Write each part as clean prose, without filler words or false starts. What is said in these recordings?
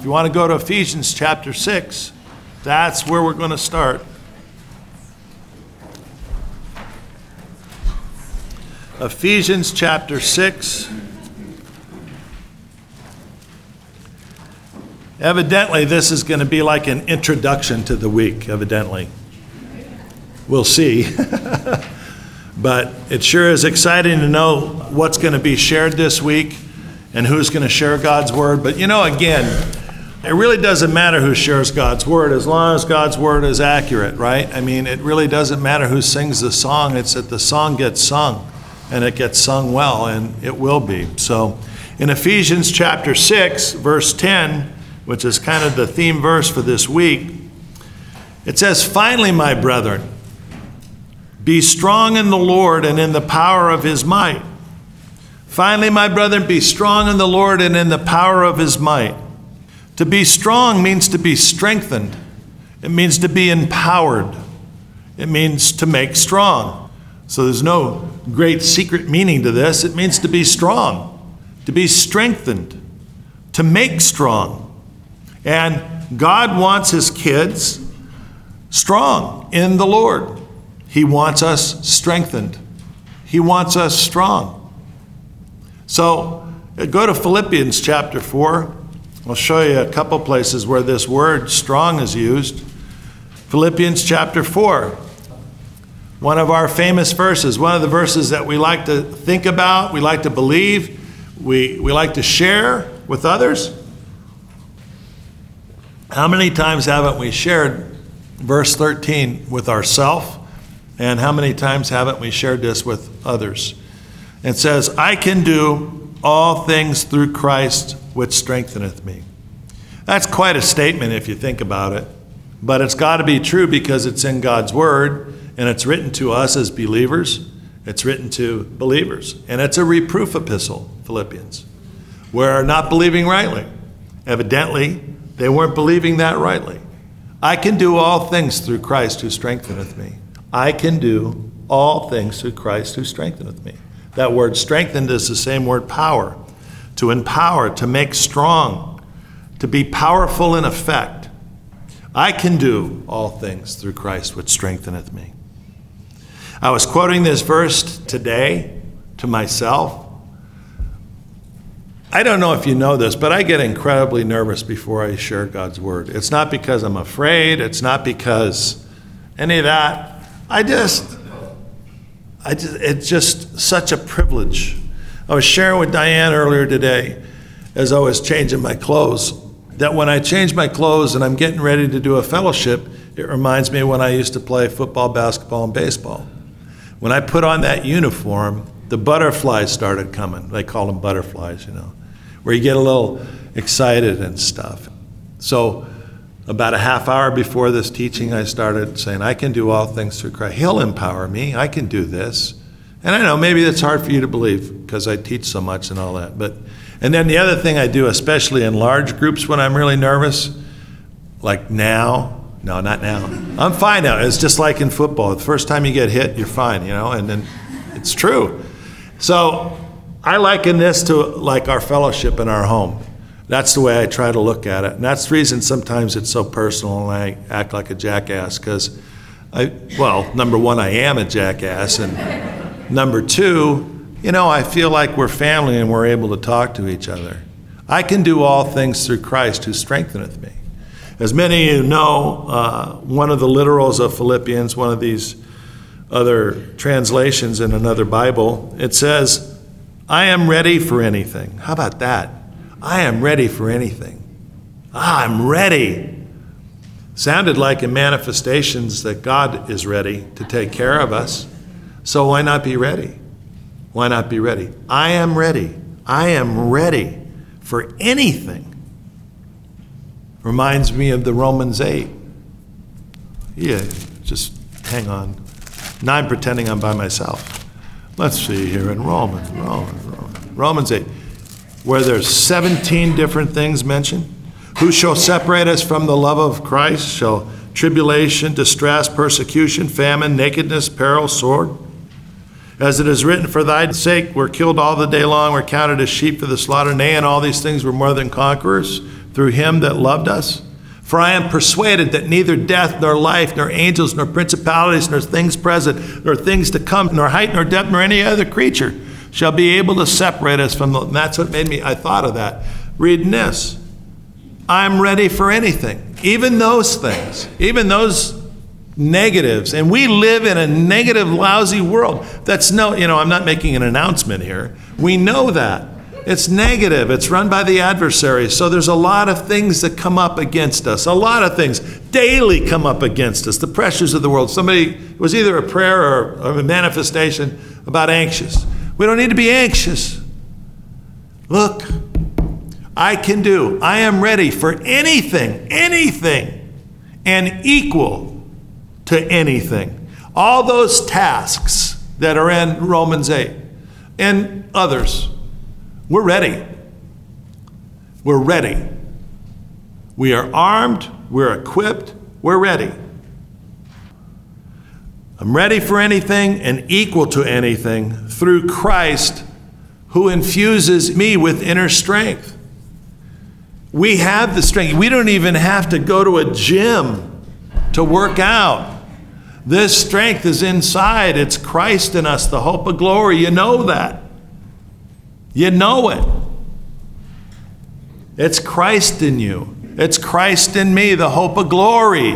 If you want to go to Ephesians chapter 6, that's where we're going to start. Ephesians chapter 6. Evidently, this is going to be like an introduction to the week, evidently. We'll see. But it sure is exciting to know what's going to be shared this week and who's going to share God's word. But again, it really doesn't matter who shares God's word as long as God's word is accurate, right? I mean, it really doesn't matter who sings the song. It's that the song gets sung and it gets sung well, and it will be. So in Ephesians chapter 6, verse 10, which is kind of the theme verse for this week, it says, "Finally, my brethren, be strong in the Lord and in the power of his might." Finally, my brethren, be strong in the Lord and in the power of his might. To be strong means to be strengthened. It means to be empowered. It means to make strong. So there's no great secret meaning to this. It means to be strong, to be strengthened, to make strong. And God wants his kids strong in the Lord. He wants us strengthened. He wants us strong. So go to Philippians chapter 4. I'll show you a couple places where this word strong is used. Philippians chapter 4. One of our famous verses, one of the verses that we like to think about, we like to believe, we like to share with others. How many times haven't we shared verse 13 with ourselves? And how many times haven't we shared this with others? It says, "I can do all things through Christ which strengtheneth me." That's quite a statement if you think about it. But it's got to be true because it's in God's word and it's written to us as believers. It's written to believers. And it's a reproof epistle, Philippians. We're not believing rightly. Evidently, they weren't believing that rightly. I can do all things through Christ who strengtheneth me. I can do all things through Christ who strengtheneth me. That word strengthened is the same word power. To empower, to make strong, to be powerful in effect. I can do all things through Christ which strengtheneth me. I was quoting this verse today to myself. I don't know if you know this, but I get incredibly nervous before I share God's word. It's not because I'm afraid. It's not because any of that. It's just such a privilege. I was sharing with Diane earlier today as I was changing my clothes, that when I change my clothes and I'm getting ready to do a fellowship, it reminds me when I used to play football, basketball, and baseball. When I put on that uniform, the butterflies started coming. They call them butterflies, where you get a little excited and stuff. So about a half hour before this teaching, I started saying, I can do all things through Christ. He'll empower me. I can do this. And I know maybe that's hard for you to believe because I teach so much and all that. And then the other thing I do, especially in large groups when I'm really nervous, like now, no, not now. I'm fine now. It's just like in football. The first time you get hit, you're fine, and then it's true. So I liken this to like our fellowship in our home. That's the way I try to look at it. And that's the reason sometimes it's so personal and I act like a jackass because number one, I am a jackass. And number two, I feel like we're family and we're able to talk to each other. I can do all things through Christ who strengtheneth me. As many of you know, one of the literals of Philippians, one of these other translations in another Bible, it says, I am ready for anything. How about that? I am ready for anything. I'm ready. Sounded like in manifestations that God is ready to take care of us. So why not be ready? Why not be ready? I am ready. I am ready for anything. Reminds me of the Romans 8. Yeah, just hang on. Now I'm pretending I'm by myself. Let's see here in Romans 8, where there's 17 different things mentioned. Who shall separate us from the love of Christ? Shall tribulation, distress, persecution, famine, nakedness, peril, sword? As it is written, for thy sake we're killed all the day long, we're counted as sheep for the slaughter. Nay, in all these things we're more than conquerors through him that loved us. For I am persuaded that neither death, nor life, nor angels, nor principalities, nor things present, nor things to come, nor height, nor depth, nor any other creature shall be able to separate us from the... And that's what made me, I thought of that. Reading this. I'm ready for anything. Even those things. Even those negatives. And we live in a negative, lousy world. That's I'm not making an announcement here. We know that. It's negative. It's run by the adversary. So there's a lot of things that come up against us. A lot of things daily come up against us. The pressures of the world. It was either a prayer or a manifestation about anxious. We don't need to be anxious. Look, I am ready for anything, and equal to anything. All those tasks that are in Romans 8 and others. We're ready. We're ready. We are armed. We're equipped. We're ready. I'm ready for anything and equal to anything through Christ who infuses me with inner strength. We have the strength. We don't even have to go to a gym to work out. This strength is inside. It's Christ in us, the hope of glory. You know that. You know it. It's Christ in you. It's Christ in me, the hope of glory.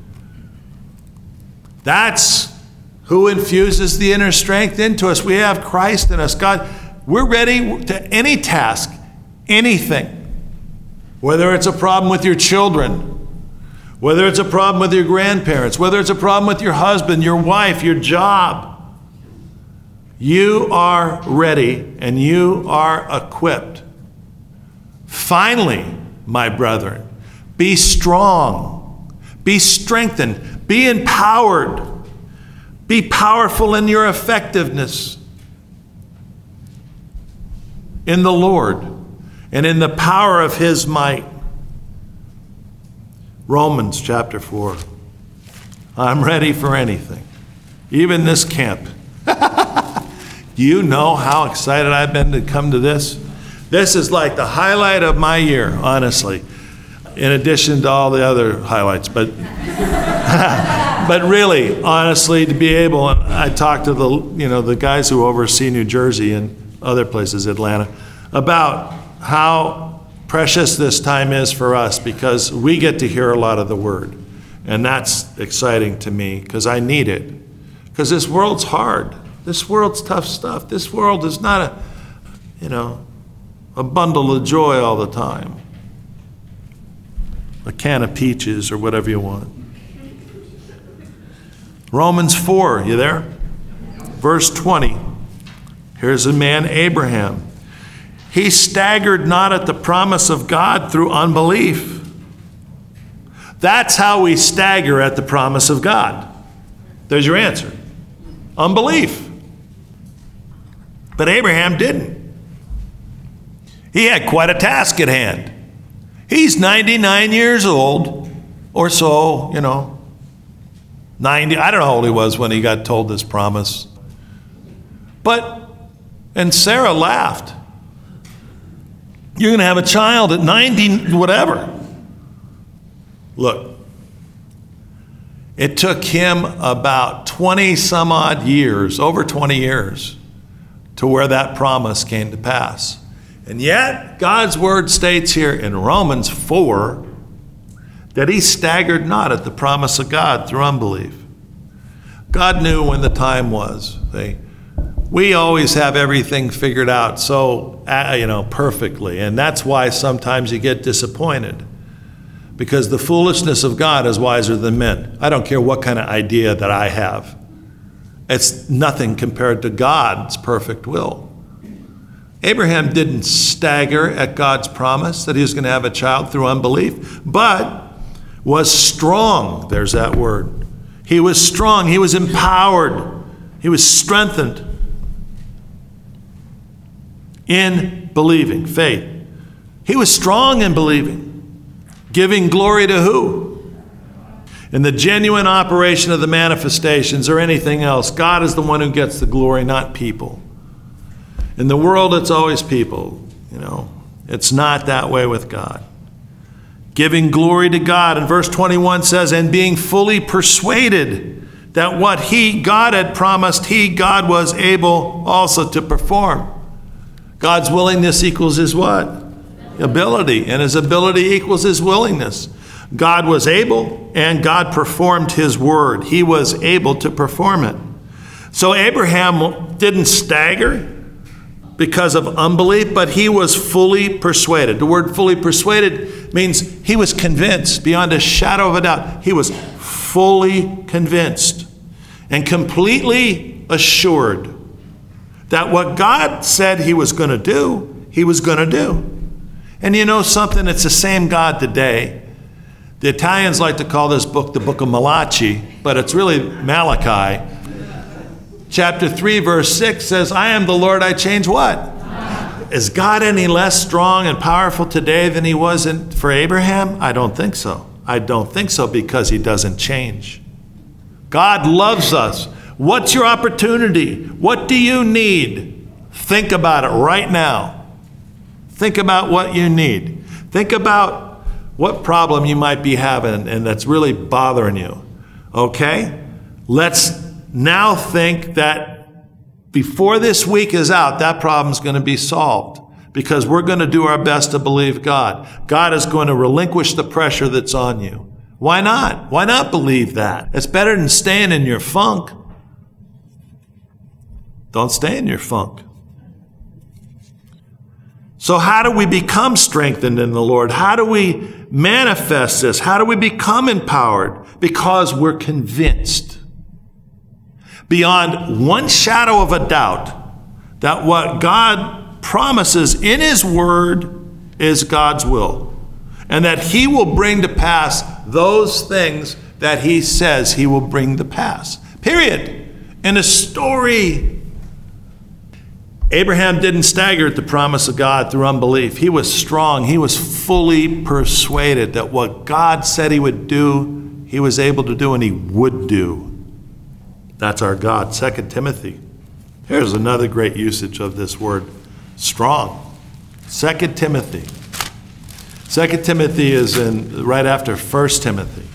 That's who infuses the inner strength into us. We have Christ in us. God, we're ready to any task, anything. Whether it's a problem with your children, whether it's a problem with your grandparents, whether it's a problem with your husband, your wife, your job. You are ready and you are equipped. Finally, my brethren, be strong, be strengthened, be empowered, be powerful in your effectiveness in the Lord and in the power of his might. Romans chapter 4. I'm ready for anything, even this camp. Do you know how excited I've been to come to this? This is like the highlight of my year, honestly, in addition to all the other highlights. But really, honestly, to be able, and I talked to the guys who oversee New Jersey and other places, Atlanta, about how precious this time is for us because we get to hear a lot of the word. And that's exciting to me because I need it. Because this world's hard. This world's tough stuff. This world is not a bundle of joy all the time. A can of peaches or whatever you want. Romans 4, you there? Verse 20. Here's a man, Abraham. He staggered not at the promise of God through unbelief. That's how we stagger at the promise of God. There's your answer. Unbelief. But Abraham didn't. He had quite a task at hand. He's 99 years old or so, 90. I don't know how old he was when he got told this promise. And Sarah laughed. You're going to have a child at 90, whatever. Look, it took him about 20 some odd years, over 20 years, to where that promise came to pass. And yet, God's word states here in Romans 4 that he staggered not at the promise of God through unbelief. God knew when the time was. We always have everything figured out so, perfectly. And that's why sometimes you get disappointed. Because the foolishness of God is wiser than men. I don't care what kind of idea that I have. It's nothing compared to God's perfect will. Abraham didn't stagger at God's promise that he was going to have a child through unbelief, but was strong. There's that word. He was strong. He was empowered. He was strengthened in believing, faith. He was strong in believing, giving glory to who? In the genuine operation of the manifestations or anything else, God is the one who gets the glory, not people. In the world, it's always people, It's not that way with God. Giving glory to God. And verse 21 says, and being fully persuaded that what God had promised, God was able also to perform. God's willingness equals his what? Ability. And his ability equals his willingness. God was able, and God performed his word. He was able to perform it. So Abraham didn't stagger because of unbelief, but he was fully persuaded. The word fully persuaded means he was convinced beyond a shadow of a doubt. He was fully convinced and completely assured that what God said he was going to do, he was going to do. And you know something? It's the same God today. The Italians like to call this book the book of Malachi, but it's really Malachi. Chapter 3, verse 6 says, I am the Lord, I change what? Is God any less strong and powerful today than he was for Abraham? I don't think so. I don't think so, because he doesn't change. God loves us. What's your opportunity? What do you need? Think about it right now. Think about what you need. Think about what problem you might be having and that's really bothering you. Okay? Let's now think that before this week is out, that problem's going to be solved, because we're going to do our best to believe God. God is going to relinquish the pressure that's on you. Why not? Why not believe that? It's better than staying in your funk. Don't stay in your funk. So how do we become strengthened in the Lord? How do we manifest this? How do we become empowered? Because we're convinced beyond one shadow of a doubt that what God promises in his word is God's will, and that he will bring to pass those things that he says he will bring to pass. Period. In a story, Abraham didn't stagger at the promise of God through unbelief. He was strong. He was fully persuaded that what God said he would do, he was able to do, and he would do. That's our God. 2 Timothy. Here's another great usage of this word, strong. 2 Timothy. 2 Timothy is right after 1 Timothy.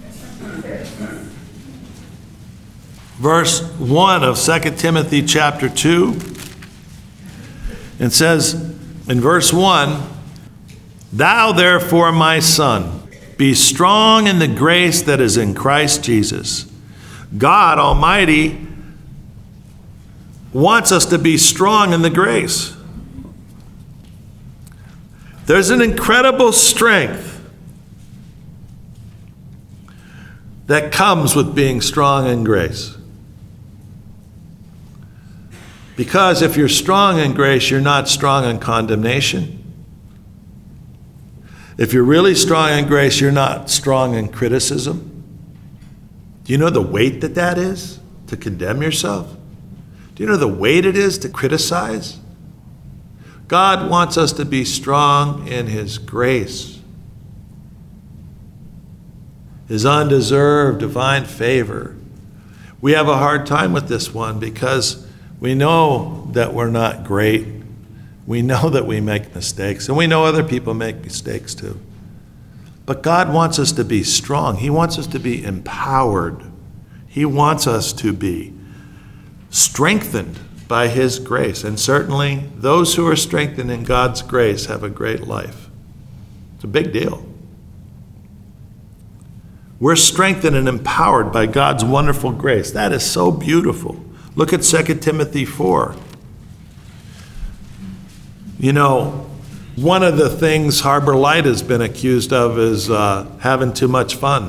Verse 1 of 2 Timothy chapter 2. It says in verse 1, thou therefore, my son, be strong in the grace that is in Christ Jesus. God Almighty wants us to be strong in the grace. There's an incredible strength that comes with being strong in grace. Because if you're strong in grace, you're not strong in condemnation. If you're really strong in grace, you're not strong in criticism. Do you know the weight that is to condemn yourself? Do you know the weight it is to criticize? God wants us to be strong in his grace, his undeserved divine favor. We have a hard time with this one because we know that we're not great. We know that we make mistakes, and we know other people make mistakes too. But God wants us to be strong. He wants us to be empowered. He wants us to be strengthened by his grace. And certainly those who are strengthened in God's grace have a great life. It's a big deal. We're strengthened and empowered by God's wonderful grace. That is so beautiful. Look at 2 Timothy 4. You know, one of the things Harbor Light has been accused of is having too much fun.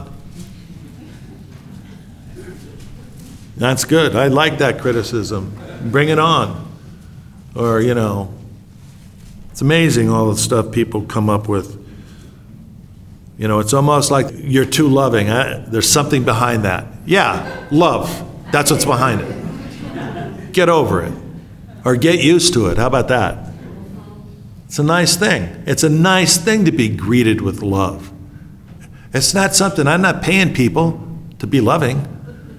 That's good. I like that criticism. Bring it on. Or, you know, it's amazing all the stuff people come up with. You know, it's almost like you're too loving. There's something behind that. Yeah, love. That's what's behind it. Get over it. Or get used to it. How about that? It's a nice thing. It's a nice thing to be greeted with love. It's not something, I'm not paying people to be loving.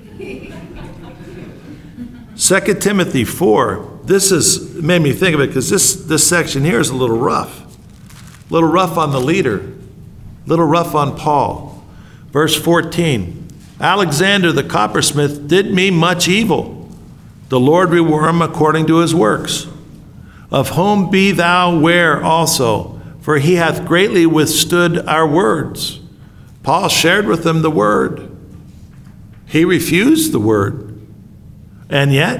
2 Timothy 4, this is made me think of it because this section here is a little rough. A little rough on the leader. A little rough on Paul. Verse 14, Alexander the coppersmith did me much evil. The Lord reward him according to his works. Of whom be thou ware also, for he hath greatly withstood our words. Paul shared with them the word. He refused the word. And yet,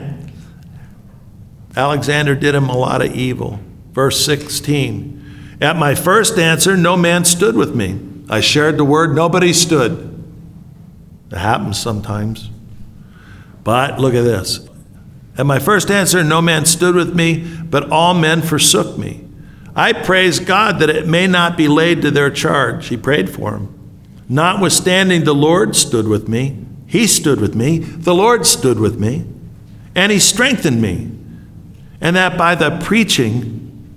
Alexander did him a lot of evil. Verse 16, at my first answer, no man stood with me. I shared the word, nobody stood. It happens sometimes. But look at this. At my first answer, no man stood with me, but all men forsook me. I praise God that it may not be laid to their charge. He prayed for him. Notwithstanding, the Lord stood with me. He stood with me. The Lord stood with me. And he strengthened me. And that by the preaching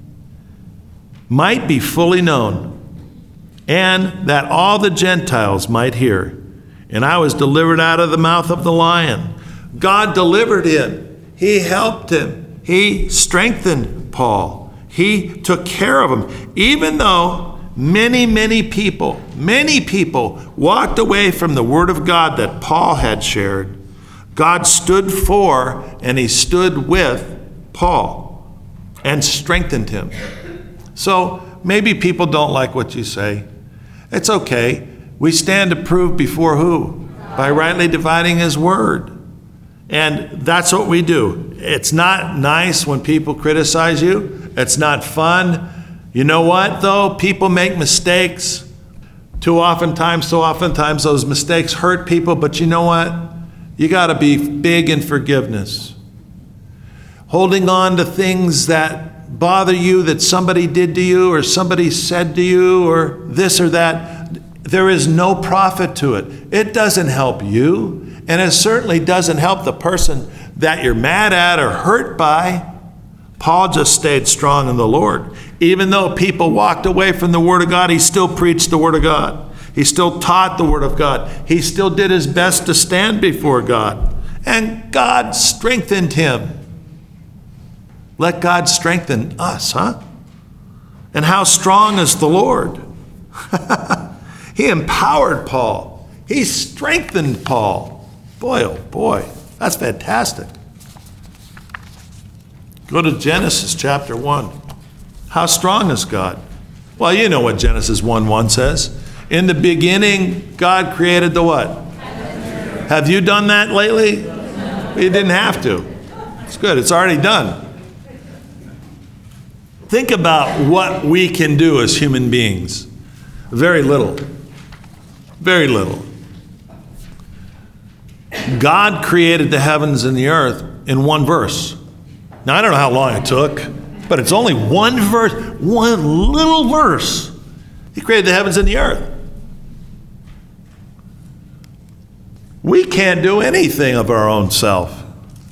might be fully known, and that all the Gentiles might hear. And I was delivered out of the mouth of the lion. God delivered him. He helped him. He strengthened Paul. He took care of him. Even though many people walked away from the word of God that Paul had shared, God stood for and he stood with Paul and strengthened him. So maybe people don't like what you say. It's okay. We stand approved before who? By rightly dividing his word. And that's what we do. It's not nice when people criticize you. It's not fun. You know what, though? People make mistakes. So oftentimes those mistakes hurt people. But you know what? You got to be big in forgiveness. Holding on to things that bother you, that somebody did to you or somebody said to you or this or that, there is no profit to it. It doesn't help you, and it certainly doesn't help the person that you're mad at or hurt by. Paul just stayed strong in the Lord. Even though people walked away from the Word of God, he still preached the Word of God. He still taught the Word of God. He still did his best to stand before God. And God strengthened him. Let God strengthen us, huh? And how strong is the Lord? He empowered Paul. He strengthened Paul. Boy, oh boy, that's fantastic. Go to Genesis chapter 1. How strong is God? Well, you know what Genesis 1:1 says. In the beginning, God created the what? Have you done that lately? You didn't have to. It's good. It's already done. Think about what we can do as human beings. Very little. Very little. God created the heavens and the earth in one verse. Now, I don't know how long it took, but it's only one verse, one little verse. He created the heavens and the earth. We can't do anything of our own self.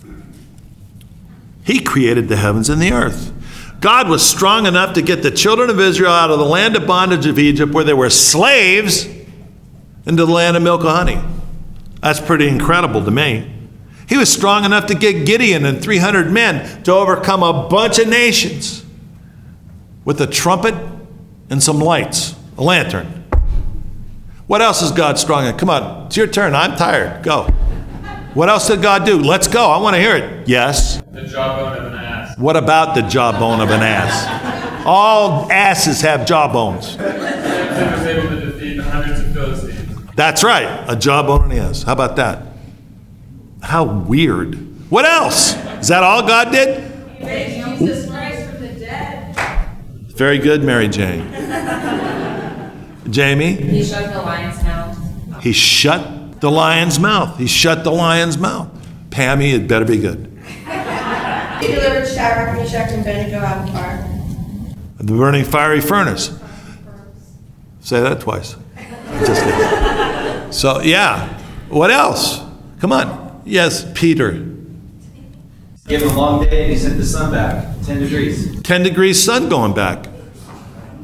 He created the heavens and the earth. God was strong enough to get the children of Israel out of the land of bondage of Egypt, where they were slaves, into the land of milk and honey. That's pretty incredible to me. He was strong enough to get Gideon and 300 men to overcome a bunch of nations with a trumpet and some lights, a lantern. What else is God strong in? Come on, it's your turn. I'm tired. Go. What else did God do? Let's go. I want to hear it. Yes. The jawbone of an ass. What about the jawbone of an ass? All asses have jawbones. Samson was able to defeat hundreds of Philistines. That's right. A jawbone and an ass. How about that? How weird. What else? Is that all God did? He raised Jesus Christ from the dead. Very good, Mary Jane. Jamie? He shut the lion's mouth. He shut the lion's mouth. He shut the lion's mouth. Pammy, it better be good. He delivered Shadrach, Meshach, and Abednego out of the fire. The burning fiery furnace. Say that twice. Just kidding. So, yeah. What else? Come on. Yes, Peter. Gave him a long day and he sent the sun back, 10 degrees. 10 degrees sun going back.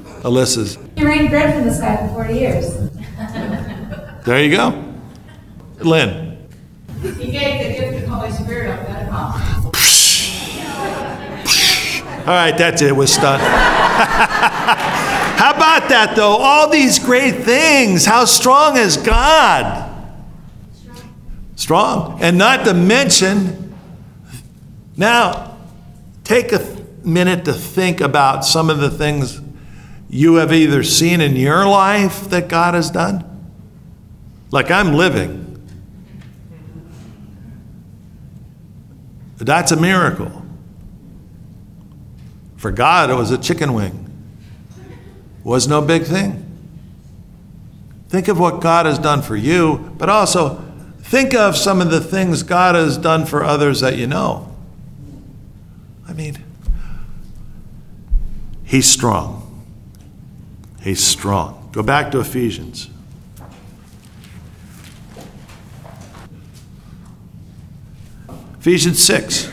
Alyssa's. He rained bread from the sky for 40 years. There you go. Lynn. He gave the gift of Holy Spirit on Pentecost. All right, that's it. We're done. How about that, though? All these great things. How strong is God? Strong. And not to mention, now, take a minute to think about some of the things you have either seen in your life that God has done. Like I'm living. That's a miracle. For God, it was a chicken wing. Was no big thing. Think of what God has done for you, but also think of some of the things God has done for others that you know. I mean, He's strong. He's strong. Go back to Ephesians. Ephesians 6.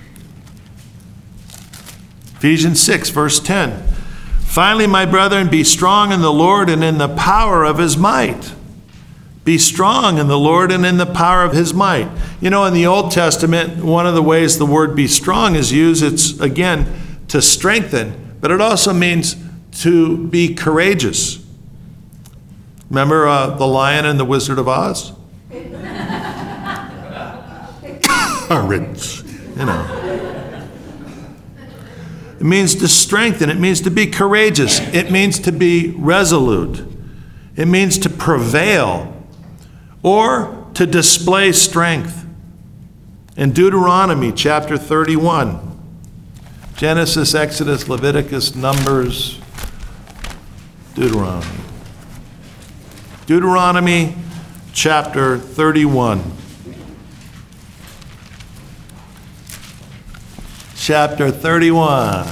Ephesians 6, verse 10. Finally, my brethren, be strong in the Lord and in the power of his might. Be strong in the Lord and in the power of his might. You know, in the Old Testament, one of the ways the word be strong is used, it's, again, to strengthen, but it also means to be courageous. Remember The Lion and the Wizard of Oz? Courage, you know. It means to strengthen. It means to be courageous. It means to be resolute. It means to prevail or to display strength. In Deuteronomy chapter 31, Genesis, Exodus, Leviticus, Numbers, Deuteronomy. Deuteronomy chapter 31. Chapter 31.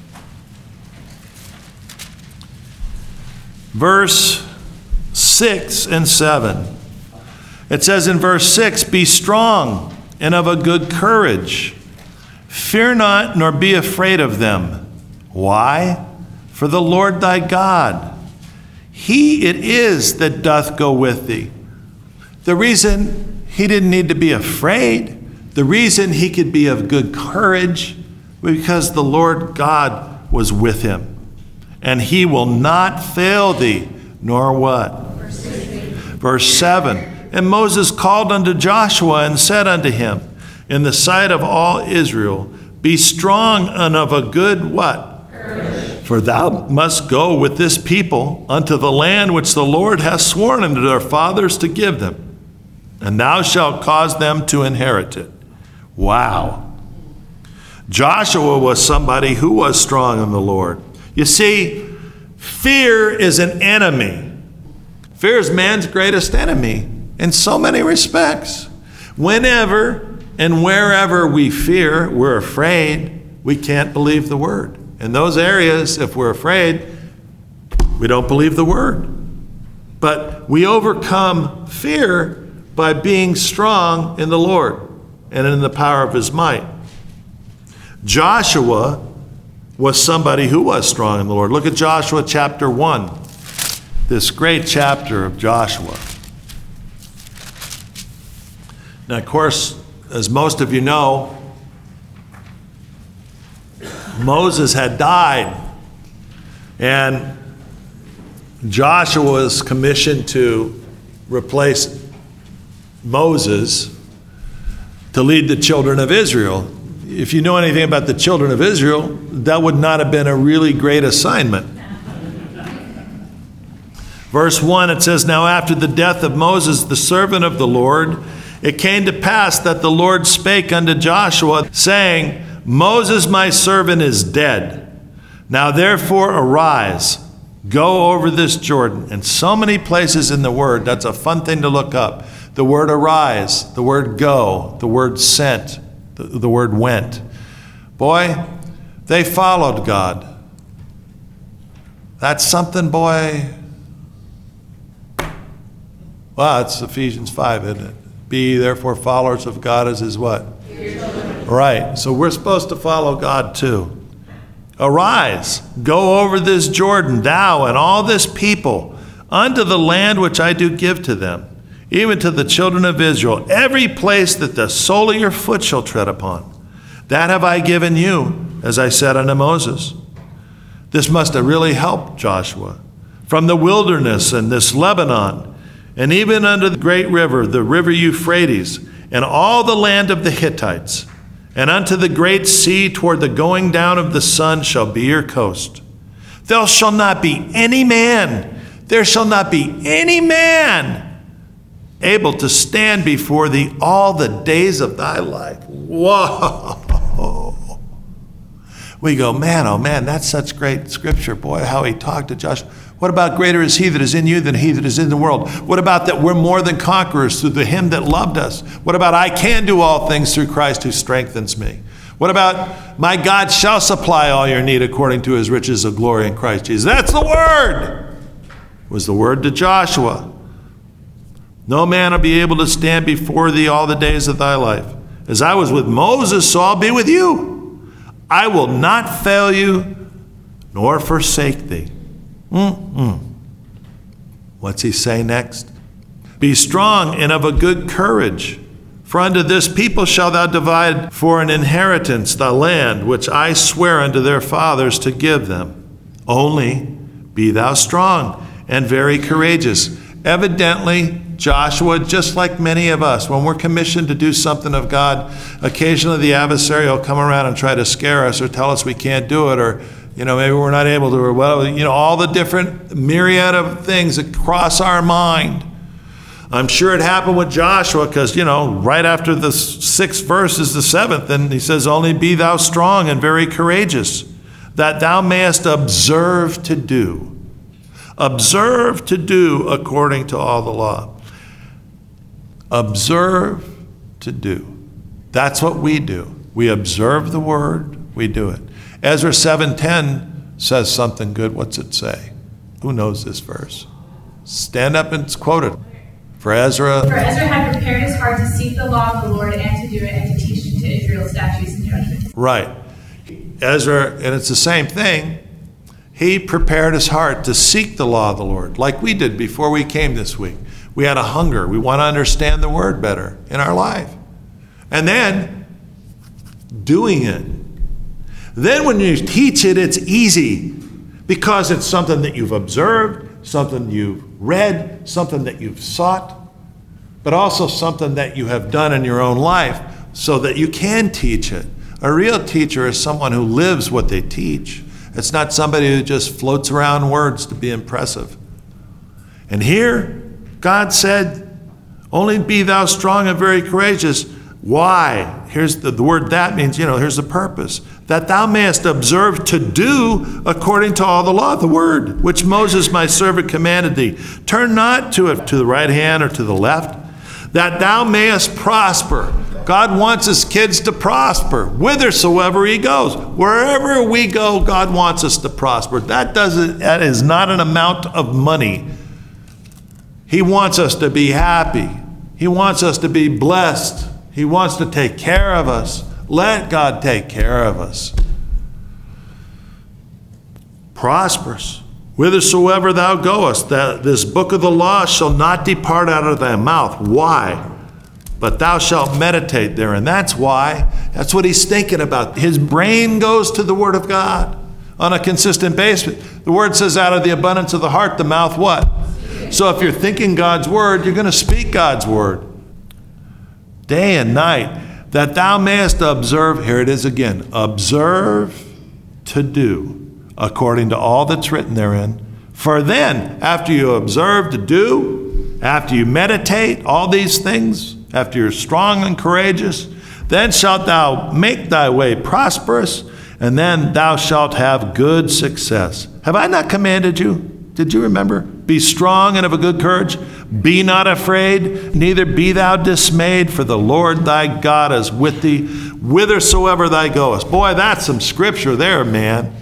Verse 6 and 7. It says in verse 6, be strong and of a good courage. Fear not, nor be afraid of them. Why? For the Lord thy God, he it is that doth go with thee. The reason he didn't need to be afraid, the reason he could be of good courage, because the Lord God was with him. And he will not fail thee, nor what? Verse 7. And Moses called unto Joshua and said unto him, in the sight of all Israel, be strong and of a good what? Courage. For thou must go with this people unto the land which the Lord hath sworn unto their fathers to give them. And thou shalt cause them to inherit it. Wow. Joshua was somebody who was strong in the Lord. You see, fear is an enemy. Fear is man's greatest enemy in so many respects. Whenever and wherever we fear, we're afraid, we can't believe the word. In those areas, if we're afraid, we don't believe the word. But we overcome fear by being strong in the Lord and in the power of his might. Joshua was somebody who was strong in the Lord. Look at Joshua chapter 1, this great chapter of Joshua. Now, of course, as most of you know, Moses had died, and Joshua was commissioned to replace Moses to lead the children of Israel. If you know anything about the children of Israel, that would not have been a really great assignment. Verse 1, it says, now after the death of Moses, the servant of the Lord, it came to pass that the Lord spake unto Joshua, saying, Moses my servant is dead. Now therefore arise, go over this Jordan. And so many places in the word, that's a fun thing to look up. The word arise, the word go, the word sent, the word went. Boy, they followed God. That's something, boy. Well, it's Ephesians 5, isn't it? Be therefore followers of God as his what? Right. So we're supposed to follow God too. Arise, go over this Jordan, thou and all this people, unto the land which I do give to them. even to the children of Israel, every place that the sole of your foot shall tread upon, that have I given you, as I said unto Moses. This must have really helped Joshua. From the wilderness and this Lebanon, and even unto the great river, the river Euphrates, and all the land of the Hittites, and unto the great sea toward the going down of the sun shall be your coast. There shall not be any man able to stand before thee all the days of thy life. Whoa. We go, man, oh man, that's such great scripture. Boy, how he talked to Joshua. What about greater is he that is in you than he that is in the world? What about that we're more than conquerors through the him that loved us? What about I can do all things through Christ who strengthens me? What about my God shall supply all your need according to his riches of glory in Christ Jesus? That's the word. It was the word to Joshua. No man will be able to stand before thee all the days of thy life. As I was with Moses, so I'll be with you. I will not fail you nor forsake thee. What's he say next? Be strong and of a good courage. For unto this people shalt thou divide for an inheritance the land which I swear unto their fathers to give them. Only be thou strong and very courageous. Evidently, Joshua, just like many of us, when we're commissioned to do something of God, occasionally the adversary will come around and try to scare us or tell us we can't do it, or maybe we're not able to, or all the different myriad of things that cross our mind. I'm sure it happened with Joshua because, right after the 6th verse is the 7th, and he says, only be thou strong and very courageous, that thou mayest observe to do. Observe to do according to all the law. Observe to do. That's what we do. We observe the word, we do it. Ezra 7:10 says something good. What's it say? Who knows this verse? Stand up and quote it. For Ezra had prepared his heart to seek the law of the Lord and to do it and to teach to Israel statutes and judgments. Right. Ezra, and it's the same thing. He prepared his heart to seek the law of the Lord, like we did before we came this week. We had a hunger. We want to understand the word better in our life. And then doing it. Then when you teach it, it's easy because it's something that you've observed, something you've read, something that you've sought, but also something that you have done in your own life so that you can teach it. A real teacher is someone who lives what they teach. It's not somebody who just floats around words to be impressive. And here, God said, only be thou strong and very courageous. Why? Here's the word that means, here's the purpose. That thou mayest observe to do according to all the law of the word, which Moses my servant commanded thee. Turn not to it to the right hand or to the left, that thou mayest prosper. God wants his kids to prosper whithersoever he goes. Wherever we go, God wants us to prosper. That is not an amount of money. He wants us to be happy. He wants us to be blessed. He wants to take care of us. Let God take care of us. Prosperous. Whithersoever thou goest, this book of the law shall not depart out of thy mouth. Why? But thou shalt meditate therein. That's why. That's what he's thinking about. His brain goes to the word of God on a consistent basis. The word says out of the abundance of the heart, the mouth what? So if you're thinking God's word, you're going to speak God's word. Day and night, that thou mayest observe, here it is again, observe to do according to all that's written therein. For then, after you observe to do, after you meditate, all these things, after you're strong and courageous, then shalt thou make thy way prosperous, and then thou shalt have good success. Have I not commanded you? Did you remember? Be strong and of a good courage. Be not afraid, neither be thou dismayed, for the Lord thy God is with thee, whithersoever thou goest. Boy, that's some scripture there, man.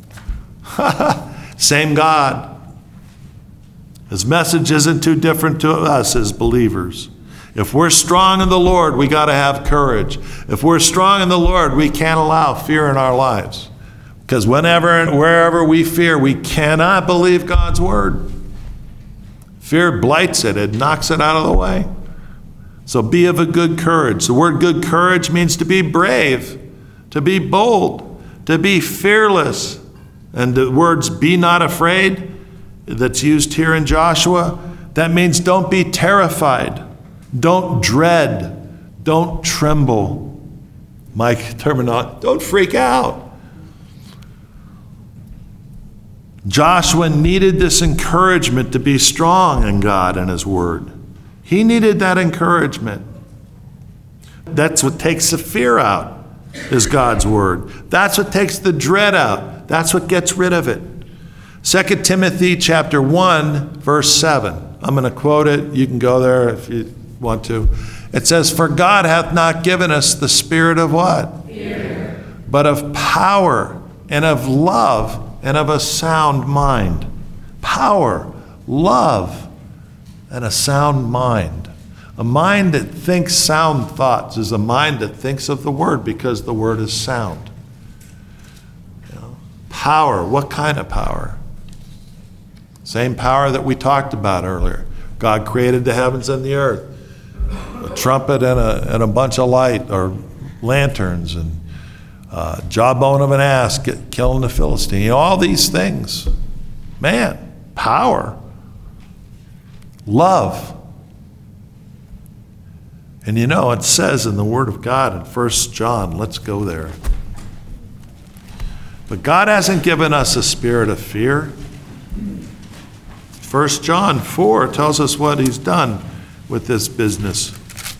Same God. His message isn't too different to us as believers. If we're strong in the Lord, we got to have courage. If we're strong in the Lord, we can't allow fear in our lives. Because whenever and wherever we fear, we cannot believe God's word. Fear blights it. It knocks it out of the way. So be of a good courage. The word good courage means to be brave, to be bold, to be fearless. And the words be not afraid that's used here in Joshua, that means don't be terrified, don't dread, don't tremble. My terminology, don't freak out. Joshua needed this encouragement to be strong in God and His Word. He needed that encouragement. That's what takes the fear out, is God's Word. That's what takes the dread out. That's what gets rid of it. 2 Timothy chapter 1, verse 7. I'm going to quote it. You can go there if you want to. It says, "For God hath not given us the spirit of" what? Fear. "But of power and of love and of a sound mind." Power, love, and a sound mind. A mind that thinks sound thoughts is a mind that thinks of the Word, because the Word is sound. Power, what kind of power? Same power that we talked about earlier. God created the heavens and the earth. A trumpet and a bunch of light, or lanterns, and jawbone of an ass killing the Philistine. All these things. Man, power. Love. And it says in the Word of God in 1 John, let's go there. But God hasn't given us a spirit of fear. 1 John 4 tells us what He's done with this business.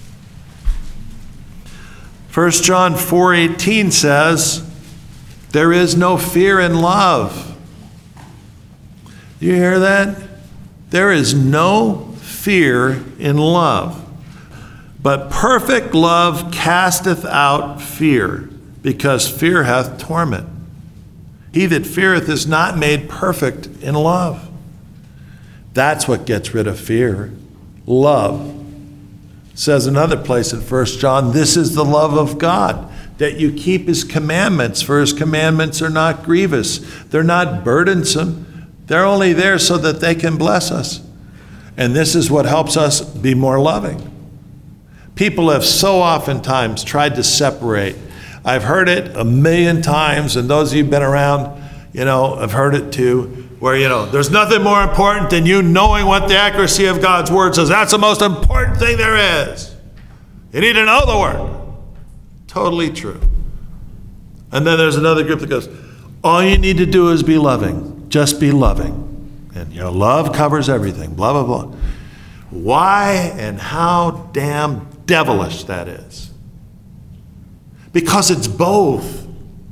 1 John 4:18 says, "There is no fear in love." You hear that? There is no fear in love. "But perfect love casteth out fear, because fear hath torment. He that feareth is not made perfect in love." That's what gets rid of fear. Love. It says another place in 1 John, "This is the love of God, that you keep His commandments, for His commandments are not grievous." They're not burdensome. They're only there so that they can bless us. And this is what helps us be more loving. People have so oftentimes tried to separate. I've heard it a million times, and those of you who've been around, have heard it too, where, there's nothing more important than you knowing what the accuracy of God's Word says. That's the most important thing there is. You need to know the Word. Totally true. And then there's another group that goes, all you need to do is be loving. Just be loving. And love covers everything, blah, blah, blah. Why and how damn devilish that is. Because it's both.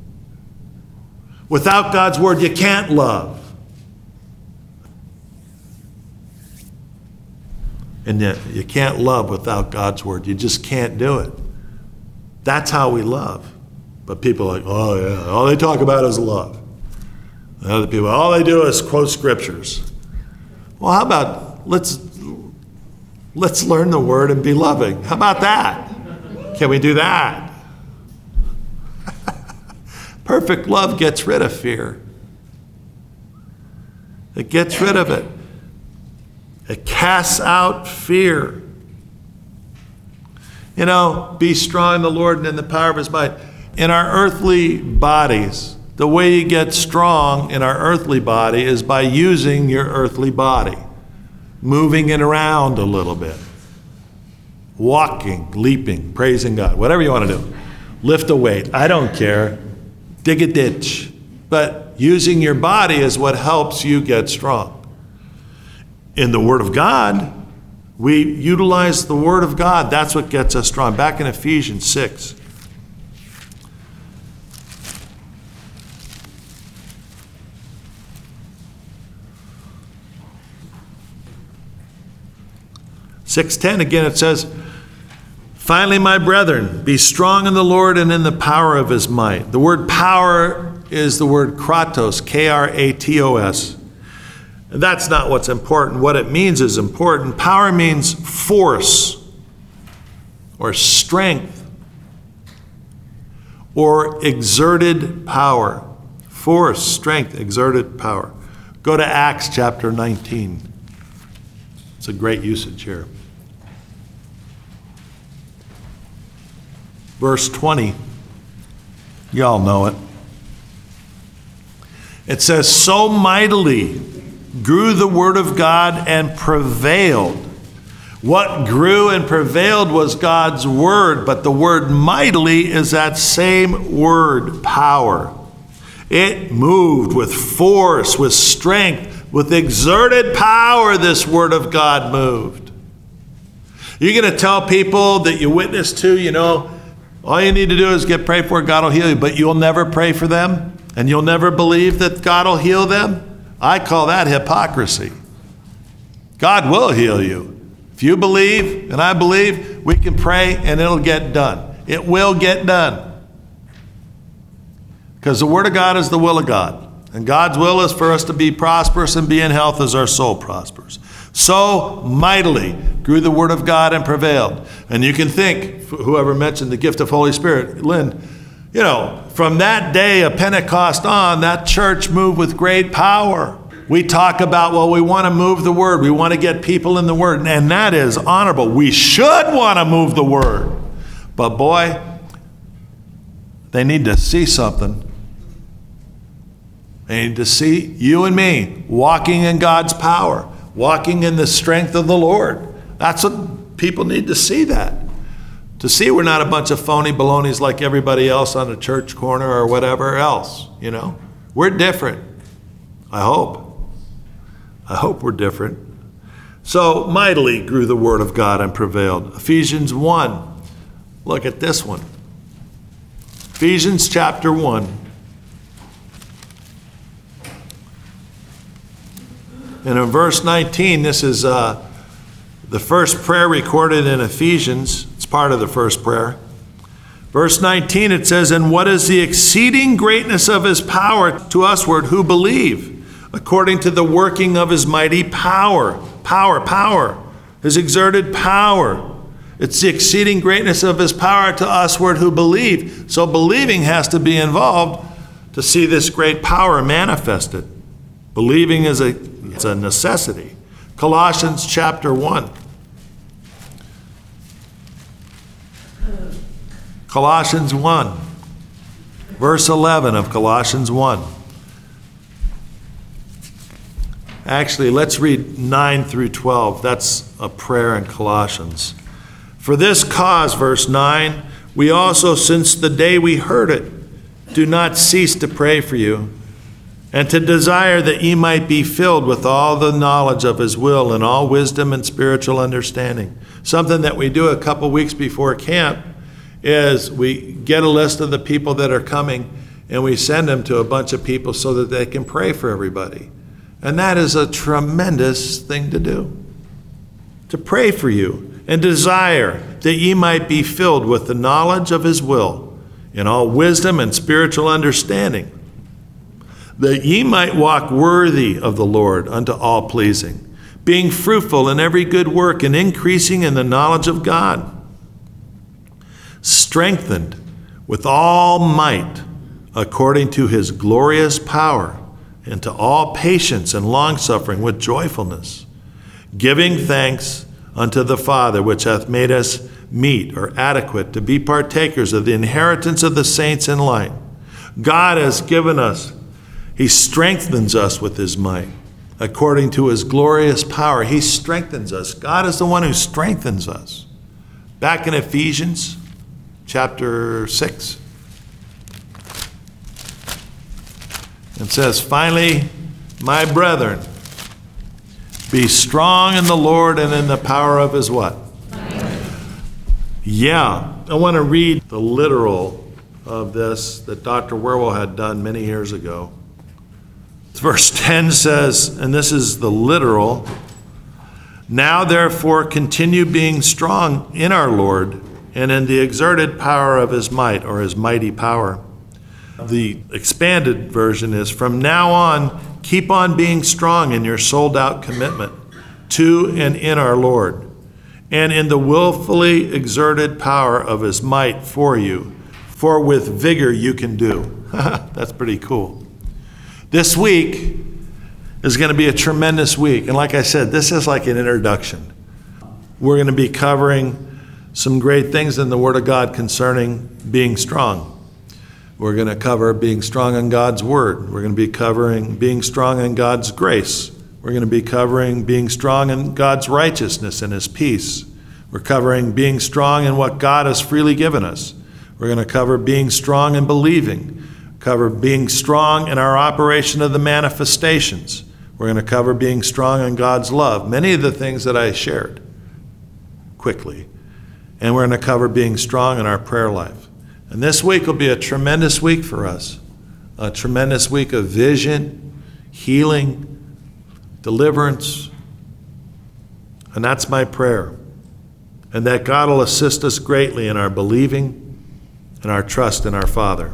Without God's Word, you can't love. And yet you can't love without God's Word. You just can't do it. That's how we love. But people are like, oh yeah, all they talk about is love. And other people, all they do is quote scriptures. Well, how about let's learn the Word and be loving. How about that? Can we do that? Perfect love gets rid of fear. It gets rid of it. It casts out fear. Be strong in the Lord and in the power of His might. In our earthly bodies, the way you get strong in our earthly body is by using your earthly body. Moving it around a little bit. Walking, leaping, praising God. Whatever you want to do. Lift a weight. I don't care. Dig a ditch. But using your body is what helps you get strong. In the Word of God, we utilize the Word of God. That's what gets us strong. Back in Ephesians 6. (6:10) again it says, "Finally, my brethren, be strong in the Lord and in the power of His might." The word power is the word kratos, K-R-A-T-O-S. That's not what's important. What it means is important. Power means force or strength or exerted power. Force, strength, exerted power. Go to Acts chapter 19. It's a great usage here. Verse 20, y'all know it. It says, so mightily grew the word of God and prevailed. What grew and prevailed was God's word, but the word mightily is that same word, power. It moved with force, with strength, with exerted power, this word of God moved. You're going to tell people that you witness to, all you need to do is get prayed for, God will heal you, but you'll never pray for them, and you'll never believe that God will heal them? I call that hypocrisy. God will heal you. If you believe, and I believe, we can pray and it'll get done. It will get done. Because the Word of God is the will of God. And God's will is for us to be prosperous and be in health as our soul prospers. So mightily grew the Word of God and prevailed. And you can think, whoever mentioned the gift of Holy Spirit, Lynn, from that day of Pentecost on, that church moved with great power. We talk about, we want to move the Word. We want to get people in the Word. And that is honorable. We should want to move the Word. But boy, they need to see something. They need to see you and me walking in God's power, walking in the strength of the Lord. That's what people need to see that. To see we're not a bunch of phony balonies like everybody else on a church corner or whatever else, We're different. I hope we're different. So mightily grew the word of God and prevailed. Ephesians 1. Look at this one. Ephesians chapter 1. And in verse 19, this is the first prayer recorded in Ephesians. It's part of the first prayer. Verse 19, it says, and what is the exceeding greatness of his power to usward who believe, according to the working of his mighty power. Power. His exerted power. It's the exceeding greatness of his power to usward who believe. So believing has to be involved to see this great power manifested. Believing is a necessity. Colossians chapter 1. Colossians 1. Verse 11 of Colossians 1. Actually, let's read 9 through 12. That's a prayer in Colossians. For this cause, verse 9, we also, since the day we heard it, do not cease to pray for you, and to desire that ye might be filled with all the knowledge of his will and all wisdom and spiritual understanding. Something that we do a couple weeks before camp is we get a list of the people that are coming, and we send them to a bunch of people so that they can pray for everybody. And that is a tremendous thing to do. To pray for you and desire that ye might be filled with the knowledge of his will in all wisdom and spiritual understanding, that ye might walk worthy of the Lord unto all pleasing, being fruitful in every good work and increasing in the knowledge of God, strengthened with all might according to his glorious power, into all patience and longsuffering with joyfulness, giving thanks unto the Father, which hath made us meet or adequate to be partakers of the inheritance of the saints in light. God has given us, he strengthens us with his might, according to his glorious power. He strengthens us. God is the one who strengthens us. Back in Ephesians chapter 6. It says, finally, my brethren, be strong in the Lord and in the power of his what? Yeah, I want to read the literal of this that Dr. Werwell had done many years ago. Verse 10 says, and this is the literal, now therefore continue being strong in our Lord and in the exerted power of his might, or his mighty power. The expanded version is, from now on, keep on being strong in your sold-out commitment to and in our Lord, and in the willfully exerted power of his might for you, for with vigor you can do. That's pretty cool. This week, is going to be a tremendous week. And like I said, this is like an introduction. We're going to be covering some great things in the Word of God concerning being strong. We're going to cover being strong in God's Word. We're going to be covering being strong in God's grace. We're going to be covering being strong in God's righteousness and His peace. We're covering being strong in what God has freely given us. We're going to cover being strong in believing. Cover being strong in our operation of the manifestations. We're going to cover being strong in God's love. Many of the things that I shared quickly. And we're going to cover being strong in our prayer life. And this week will be a tremendous week for us. A tremendous week of vision, healing, deliverance. And that's my prayer. And that God will assist us greatly in our believing and our trust in our Father.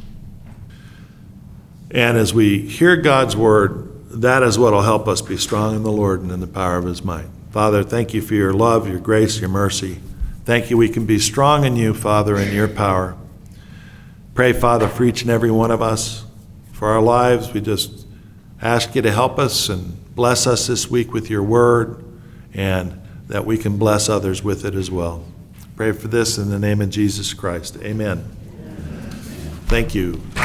And as we hear God's word, that is what will help us be strong in the Lord and in the power of His might. Father, thank you for your love, your grace, your mercy. Thank you we can be strong in you, Father, in your power. Pray, Father, for each and every one of us, for our lives. We just ask you to help us and bless us this week with your word, and that we can bless others with it as well. Pray for this in the name of Jesus Christ. Amen. Thank you.